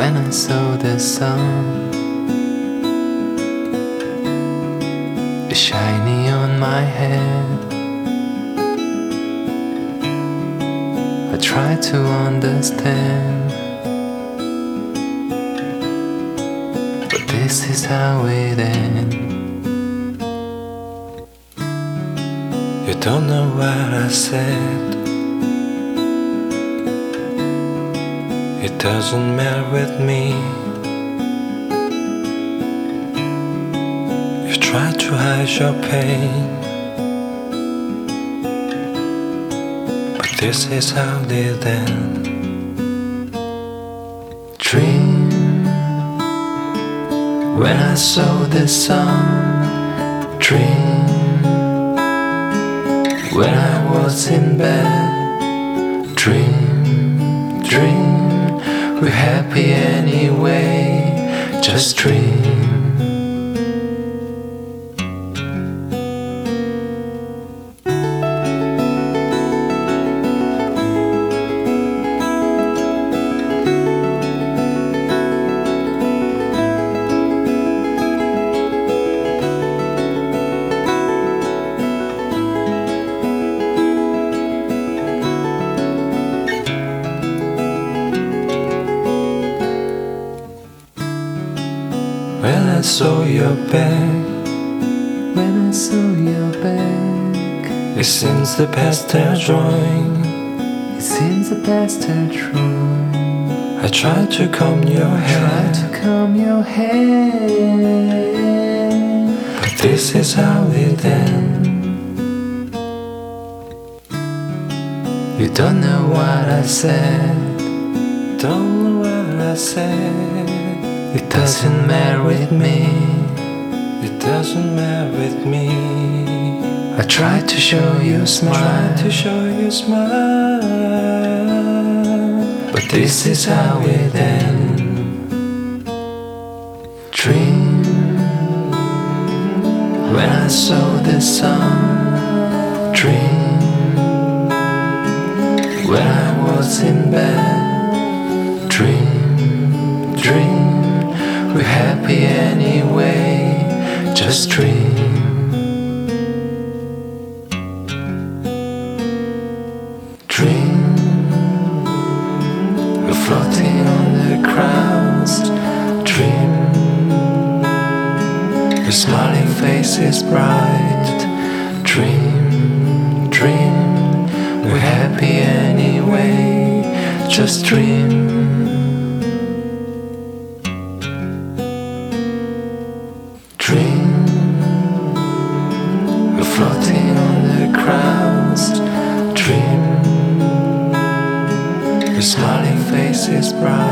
when I saw the sun shining on my head. I tried to understand, but this is how it ends. You don't know what I said. It doesn't matter with me. You try to hide your pain, but this is how it ends. Dream when I saw the sun. Dream when I was in bed. Dream, dream, we're happy anyway. Just dream. When I saw your back, When I saw your back, it seems the past are drawing. it seems the past are drawing. I tried to comb your Try hair, to comb your hair, but this is how it ends. you don't know what I said. Don't know what I said. It doesn't matter with me. It doesn't matter with me. I tried to show you a smile, Trying to show you smile, but this is how it ends. Dream when I saw the sun. Dream when I was in bed. Dream, dream, we're happy anyway. Just dream. Dream, we're floating on the clouds. Dream, your smiling face is bright. Dream, dream, we're happy anyway. Just dream. Dream, we're floating on the clouds. Dream, your smiling face is bright.